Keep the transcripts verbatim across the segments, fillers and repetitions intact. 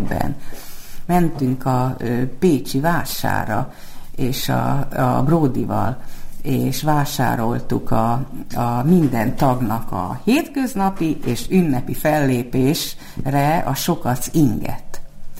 években. Mentünk a pécsi vásárra, és a, a Bródival, és vásároltuk a, a minden tagnak a hétköznapi és ünnepi fellépésre a Sokac inget.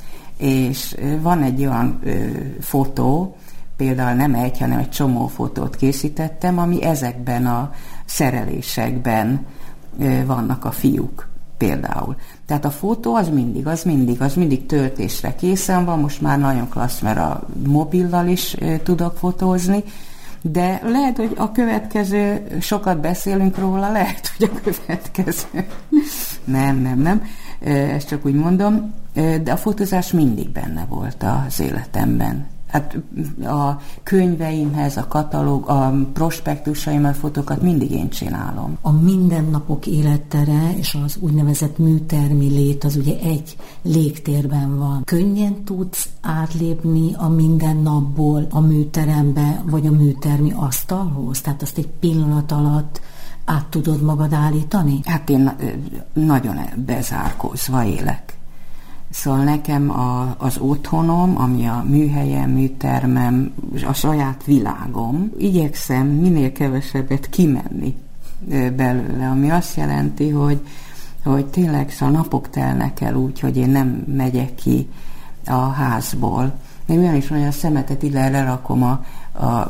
És van egy olyan ö, fotó, például nem egy, hanem egy csomó fotót készítettem, ami ezekben a szerelésekben ö, vannak a fiúk például. Tehát a fotó az mindig, az mindig, az mindig töltésre készen van, most már nagyon klassz, mert a mobillal is ö, tudok fotózni, de lehet, hogy a következő, sokat beszélünk róla, lehet, hogy a következő. Nem, nem, nem, ezt csak úgy mondom, de a fotózás mindig benne volt az életemben. Hát a könyveimhez, a katalóg, a prospektusaim, a fotókat mindig én csinálom. A mindennapok élettere és az úgynevezett műtermi lét az ugye egy légtérben van. Könnyen tudsz átlépni a mindennapból a műterembe, vagy a műtermi asztalhoz? Tehát azt egy pillanat alatt át tudod magad állítani? Hát én nagyon bezárkózva élek. Szóval nekem a, az otthonom, ami a műhelyem, műtermem, a saját világom, igyekszem minél kevesebbet kimenni belőle, ami azt jelenti, hogy, hogy tényleg szóval napok telnek el úgy, hogy én nem megyek ki a házból. Még olyan is van, hogy a szemetet ide lerakom a, a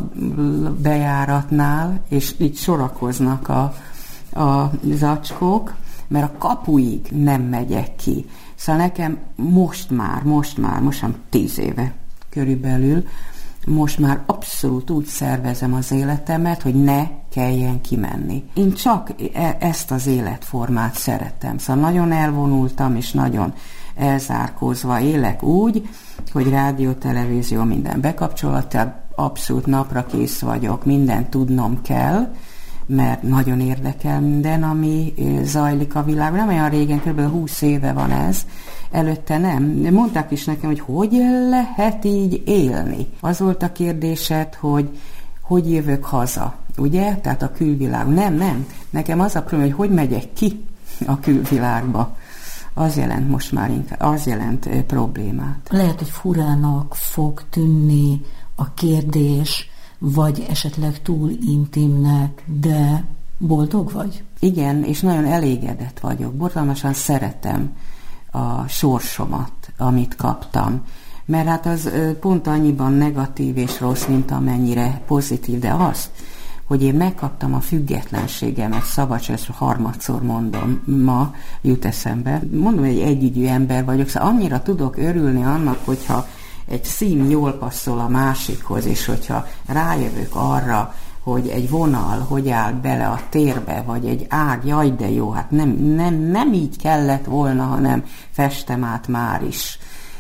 bejáratnál, és így sorakoznak a, a zacskók, mert a kapuig nem megyek ki. Szóval nekem most már, most már, most már tíz éve körülbelül, most már abszolút úgy szervezem az életemet, hogy ne kelljen kimenni. Én csak e- ezt az életformát szeretem. Szóval nagyon elvonultam, és nagyon elzárkózva élek úgy, hogy rádió, televízió, minden bekapcsolat, abszolút napra kész vagyok, mindent tudnom kell, mert nagyon érdekel minden, ami zajlik a világban. Nem olyan régen, kb. húsz éve van ez, előtte nem. Mondták is nekem, hogy hogy lehet így élni. Az volt a kérdésed, hogy hogy jövök haza, ugye? Tehát a külvilág. Nem, nem. Nekem az a probléma, hogy hogy megyek ki a külvilágba. Az jelent most már inkább, az jelent problémát. Lehet, hogy furának fog tűnni a kérdés, vagy esetleg túl intimnek, de boldog vagy? Igen, és nagyon elégedett vagyok. Borzalmasan szeretem a sorsomat, amit kaptam. Mert hát az pont annyiban negatív és rossz, mint amennyire pozitív, de azt, hogy én megkaptam a függetlenségemet, szabadság, harmadszor mondom, ma jut eszembe. Mondom, hogy egy együgyű ember vagyok, szóval annyira tudok örülni annak, hogyha egy szín jól passzol a másikhoz, és hogyha rájövök arra, hogy egy vonal hogy áll bele a térbe, vagy egy ág, jaj, de jó, hát nem, nem, nem így kellett volna, hanem festem át már is.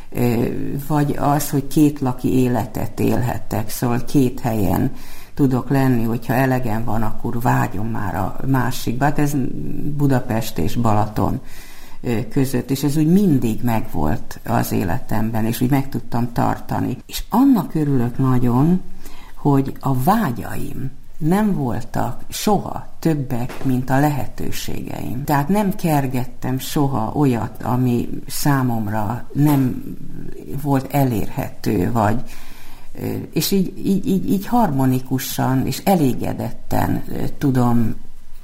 Vagy az, hogy két laki életet élhettek, szóval két helyen tudok lenni, hogyha elegem van, akkor vágyom már a másikba. Hát ez Budapest és Balaton között, és ez úgy mindig megvolt az életemben, és úgy meg tudtam tartani. És annak örülök nagyon, hogy a vágyaim nem voltak soha többek, mint a lehetőségeim. Tehát nem kergettem soha olyat, ami számomra nem volt elérhető, vagy és így, így, így, így harmonikusan és elégedetten tudom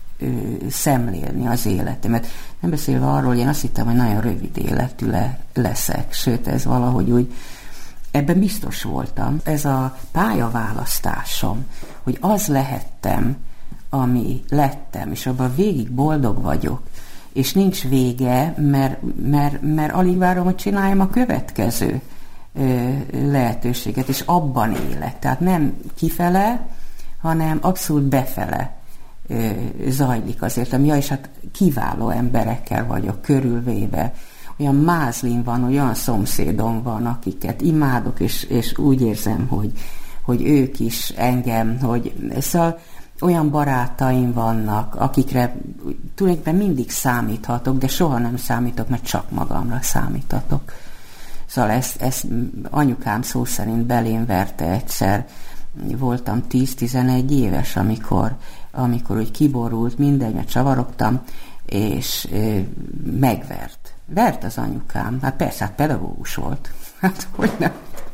szemlélni az életemet. Nem beszélve arról, hogy én azt hittem, hogy nagyon rövid életű le, leszek, sőt ez valahogy úgy, ebben biztos voltam. Ez a pályaválasztásom, hogy az lehettem, ami lettem, és abban végig boldog vagyok, és nincs vége, mert, mert, mert alig várom, hogy csináljam a következő ö, lehetőséget, és abban élek. Tehát nem kifele, hanem abszolút befele ö, zajlik az értem. Ja, és hát kiváló emberekkel vagyok körülvéve. Olyan mázlim van, olyan szomszédom van, akiket imádok, és, és úgy érzem, hogy, hogy ők is engem, hogy szóval olyan barátaim vannak, akikre tulajdonképpen mindig számíthatok, de soha nem számítok, mert csak magamra számíthatok. Szóval ezt, ezt anyukám szó szerint belém verte egyszer. Voltam tíz-tizenegy éves, amikor, amikor úgy kiborult, mindegy, mert csavarogtam, és ö, megvert. Vert az anyukám. Hát persze, hát pedagógus volt. Hát hogy nem?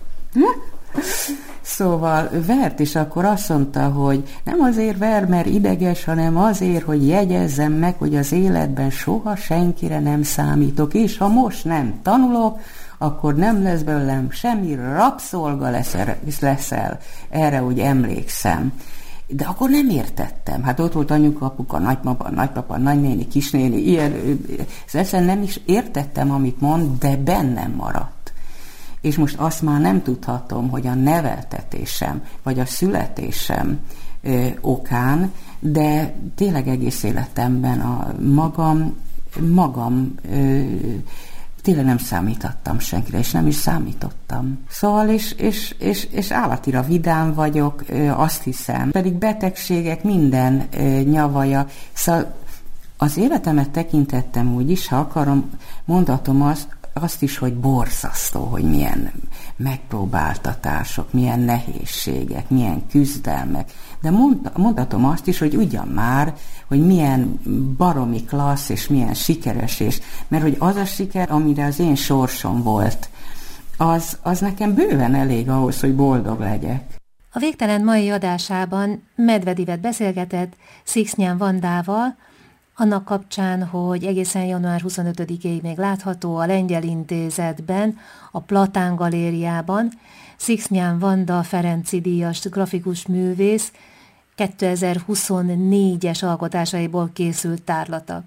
Szóval vert, és akkor azt mondta, hogy nem azért ver, mert ideges, hanem azért, hogy jegyezzem meg, hogy az életben soha senkire nem számítok, és ha most nem tanulok, akkor nem lesz belőlem semmi, rabszolga leszel, leszel. Erre úgy emlékszem. De akkor nem értettem. Hát ott volt anyuka, apuka, nagymama, nagypapa, nagynéni, kisnéni, ilyen. Egyszerűen nem is értettem, amit mond, de bennem maradt. És most azt már nem tudhatom, hogy a neveltetésem, vagy a születésem ö, okán, de tényleg egész életemben a magam, magam ö, tényleg nem számítottam senkire, és nem is számítottam. Szóval, és, és, és, és állatira vidám vagyok, azt hiszem, pedig betegségek minden nyavaja. Szóval az életemet tekintettem úgy is, ha akarom, mondhatom azt, azt is, hogy borzasztó, hogy milyen megpróbáltatások, milyen nehézségek, milyen küzdelmek. De mond, mondhatom azt is, hogy ugyan már, hogy milyen baromi klassz, és milyen sikeres, és, mert hogy az a siker, amire az én sorsom volt, az, az nekem bőven elég ahhoz, hogy boldog legyek. A Végtelen mai adásában Medvedivet beszélgetett Sziksznyán Vandával, annak kapcsán, hogy egészen január huszonötödikéig még látható a Lengyel Intézetben, a Platán Galériában Sziksznyán Vanda Ferenczy díjas grafikus művész kétezer-huszonnégyes alkotásaiból készült tárlata.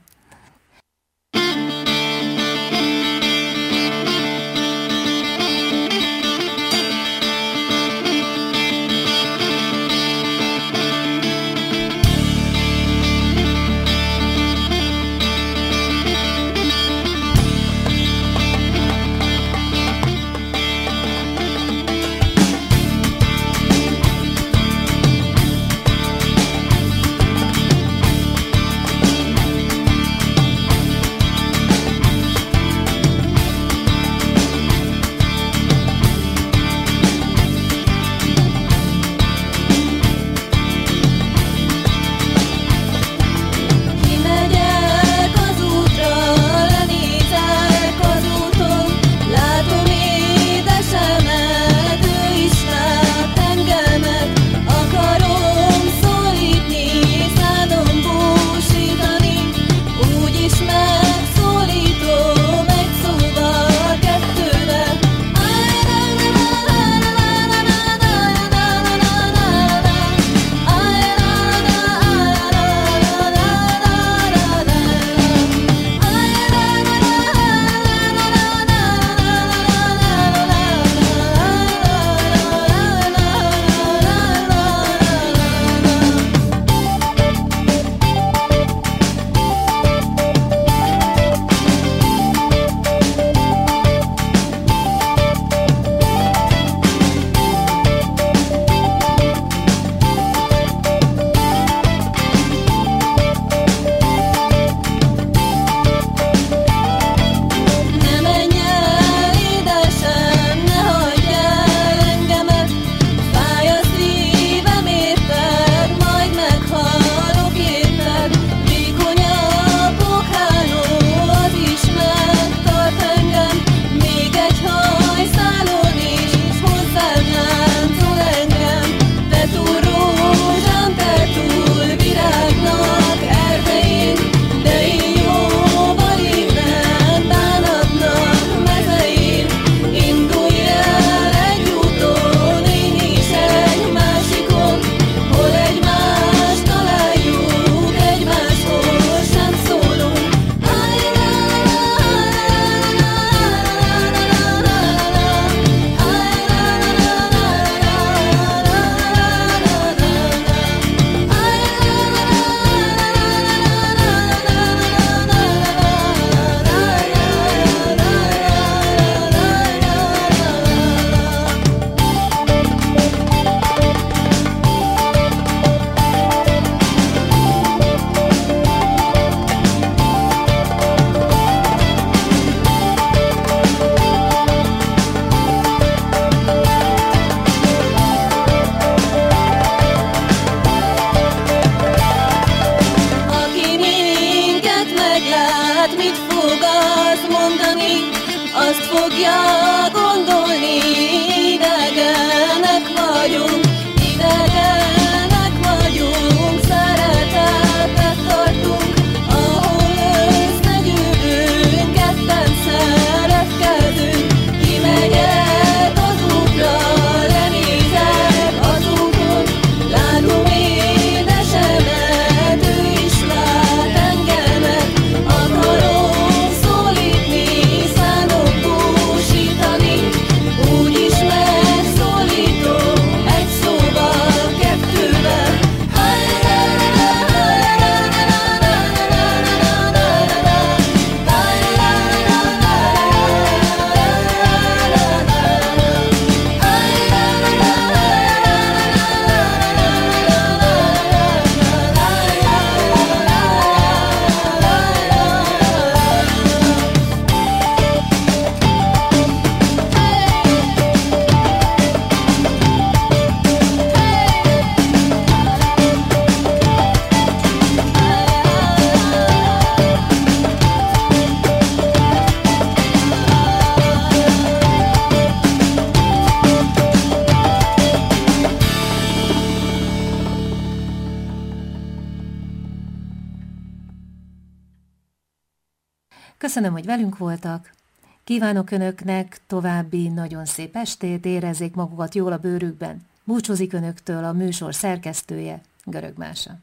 Köszönöm, hogy velünk voltak. Kívánok Önöknek további nagyon szép estét, érezzék magukat jól a bőrükben. Búcsúzik Önöktől a műsor szerkesztője, Görög Mása.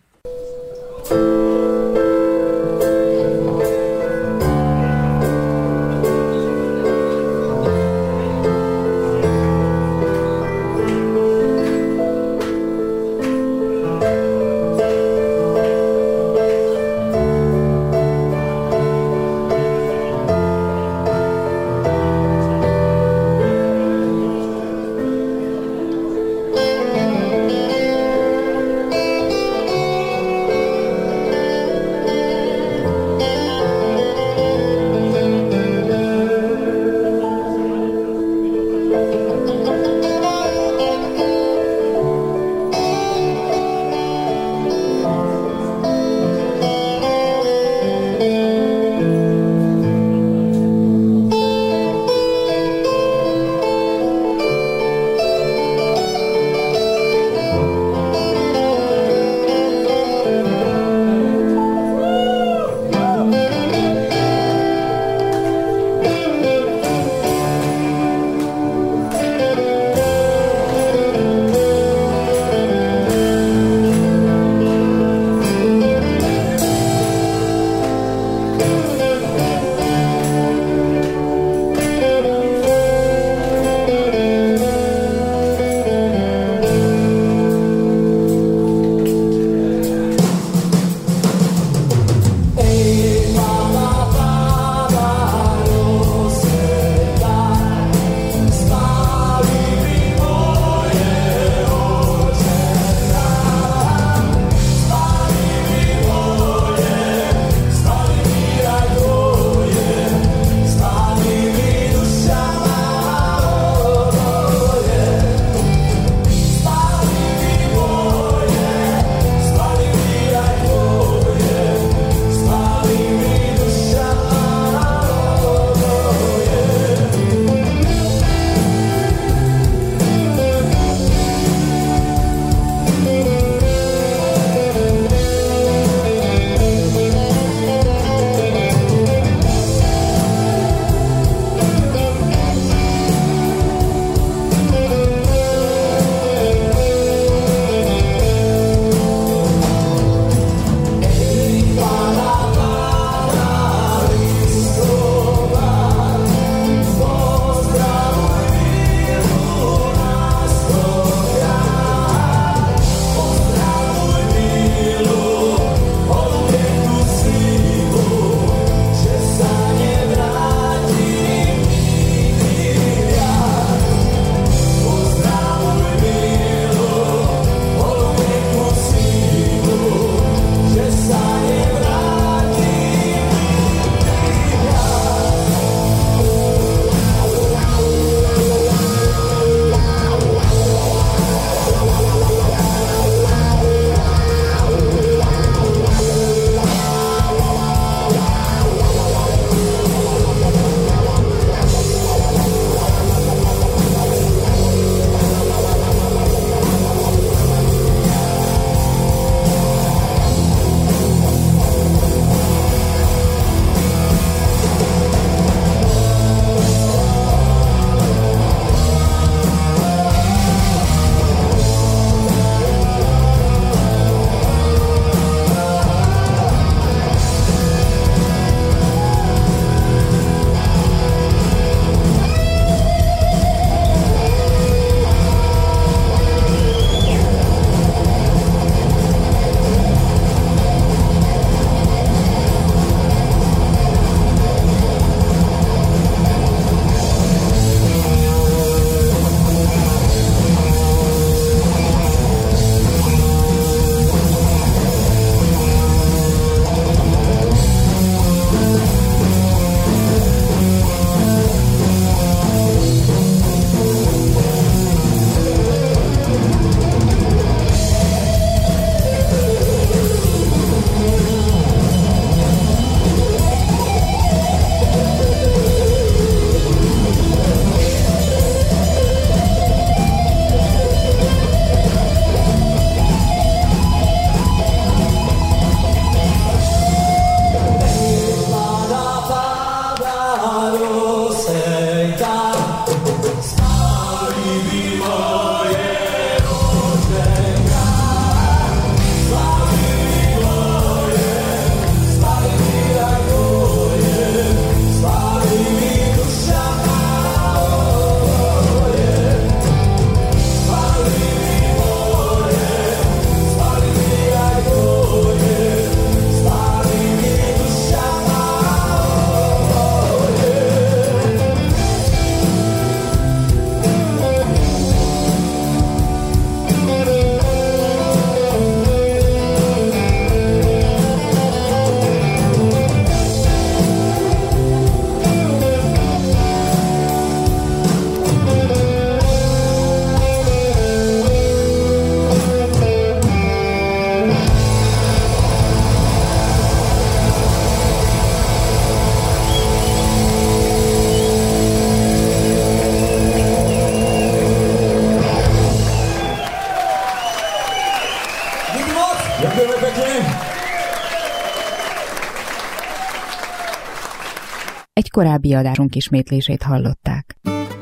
korábbi adásunk ismétlését hallották.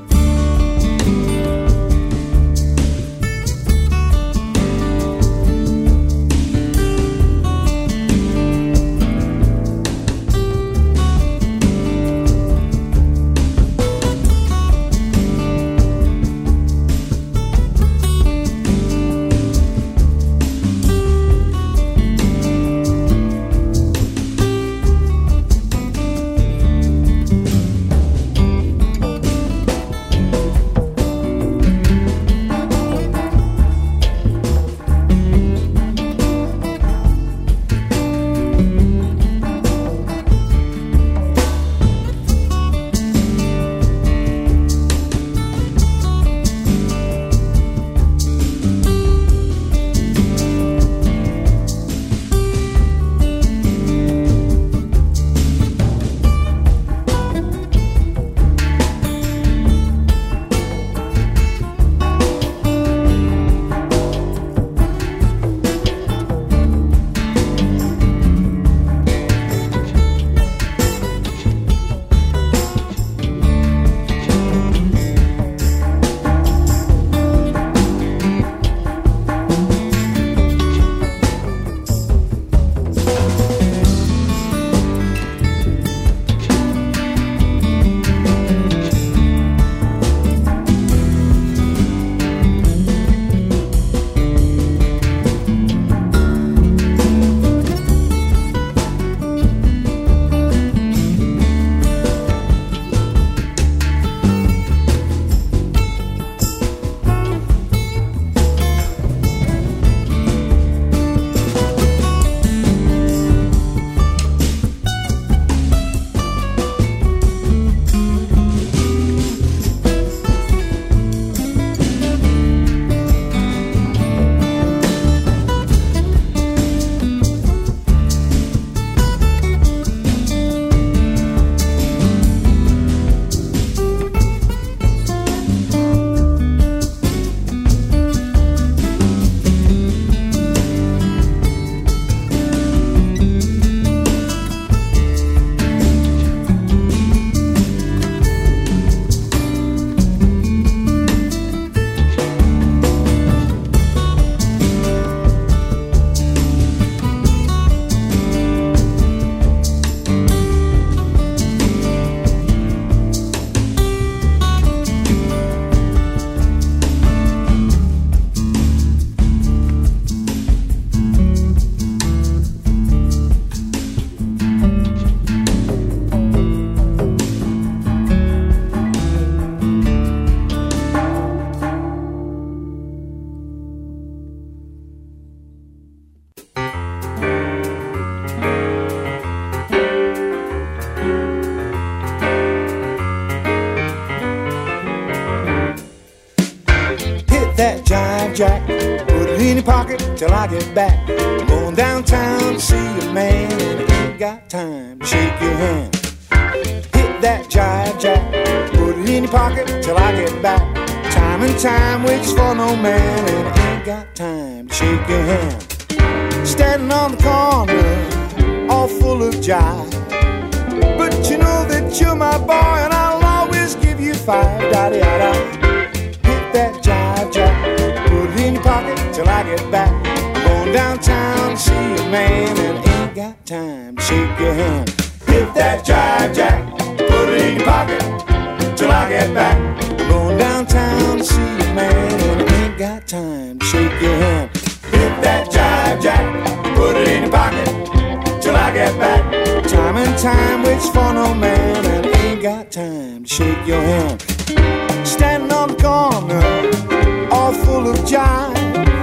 that jive jack, put it in your pocket till I get back. I'm going downtown to see a man and I ain't got time to shake your hand. Hit that jive jack, put it in your pocket till I get back. Time and time waits for no man and I ain't got time to shake your hand. Standing on the corner, all full of jive, but you know that you're my boy and I'll always give you five. Da-da-da-da. Hit that jive jack, put it in your pocket till I get back. I'm going downtown to see a man and I ain't got time to shake your hand. Hit that jive jack, put it in your pocket till I get back. I'm going downtown to see a man and I ain't got time to shake your hand. Hit that jive jack, put it in your pocket till I get back. Time and time waits for no man and I ain't got time to shake your hand. Standing on the corner, all full of jive,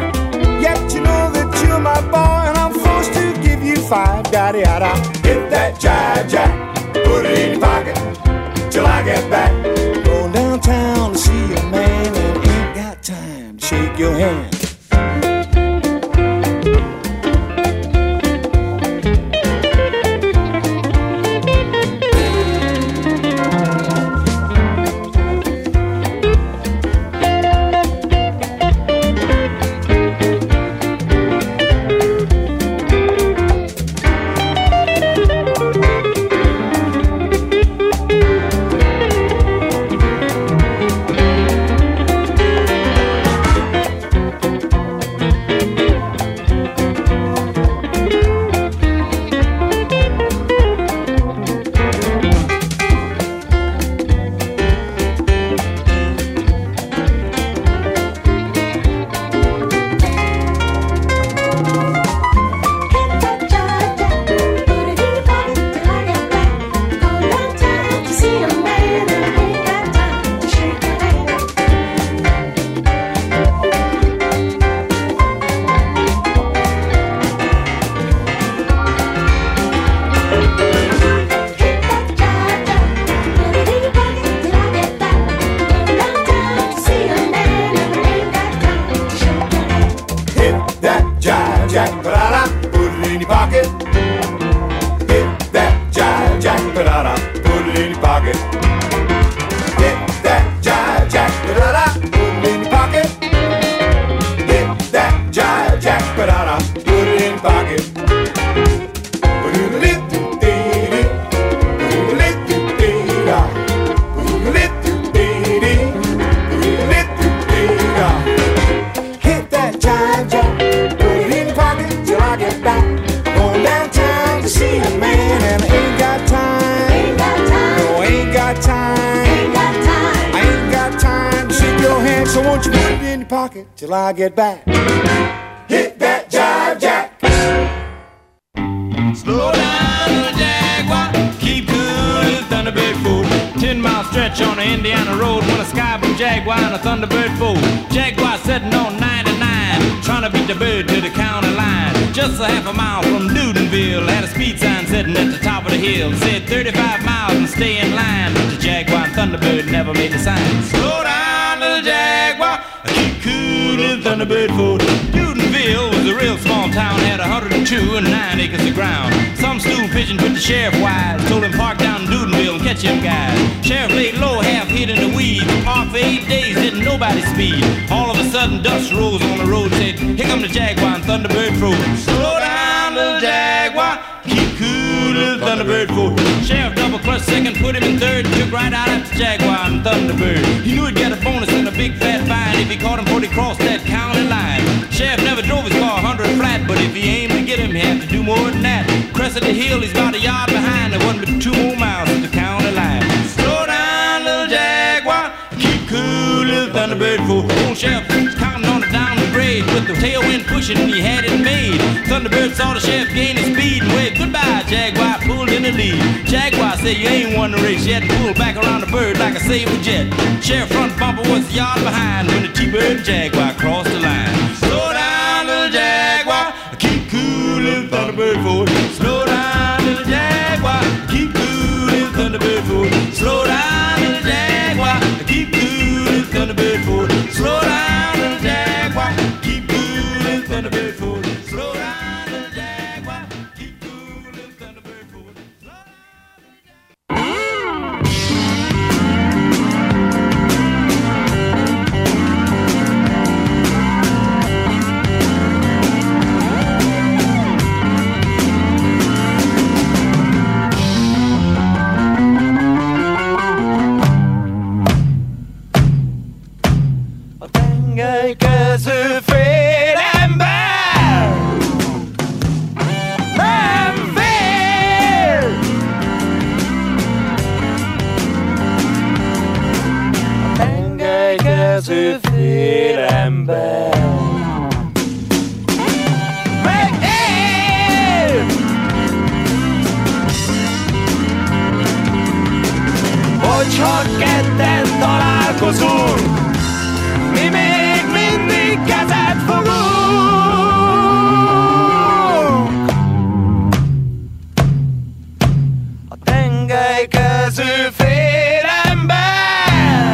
yet you know that you're my boy and I'm forced to give you five. Da-da-da. Hit that jive jack, put it in your pocket till I get back. Going downtown to see a man and ain't got time to shake your hand. Won't you put it in your pocket till I get back? Hit that jive jack. Slow down, little Jaguar, keep cool, little Thunderbird fool. Ten mile stretch on the Indiana road when a sky blue Jaguar and a Thunderbird fool. Jaguar sitting on ninety-nine, trying to beat the bird to the county line. Just a half a mile from Newtonville, had a speed sign sitting at the top of the hill. Said thirty-five miles and stay in line, but the Jaguar and Thunderbird never made the sign. Slow down, little Jaguar, keep cool, little Thunderbird fool. Newtonville was a real small town, had one hundred two and nine acres of ground. Some stool pigeons with the sheriff wise told him park down in Newtonville and catch him guys. Sheriff laid low, half hid in the weeds. Parked for eight days, didn't nobody speed. All of a sudden, dust rose on the road. Said, here come the Jaguar and Thunderbird froze. Slow down, little Jaguar, keep cool, little Thunderbird froze. Sheriff double clutch second, put him in third, and took right out at the Jaguar and Thunderbird. He knew he'd get a bonus and a big fat fine if he caught him before he crossed that county line. Sheriff never drove his car one hundred flat, but if he aimed to get him, he had to do more than that. Crescent the hill, he's about a yard behind. There wasn't but two more miles to the county line. Slow down, little Jaguar, keep cool, little Thunderbird fool. Old Sheriff was counting on it down the grade with the tailwind pushing, and he had it made. Thunderbird saw the Sheriff gain his speed and waved goodbye. Jaguar pulled in the lead. Jaguar said, you ain't won the race yet. Pulled back around the bird like a saber jet. Sheriff front bumper was a yard behind when the T-Bird and Jaguar crossed the line. Slow down, little Jaguar, keep cool, little Thunderbird fool. Slow down, little Jaguar, keep cool, little Thunderbird fool. Slow down, little Jaguar, keep cool, little Thunderbird fool. Slow down, little Jaguar, keep cool, little Thunderbird fool. Slow down, little Jaguar, keep cool, little Thunderbird fool. Tengelykező félember nem fél. A tengelykező félember megél. Hogyha ketten találkozunk, mi még mindig kezet fogunk. A tengelykező fél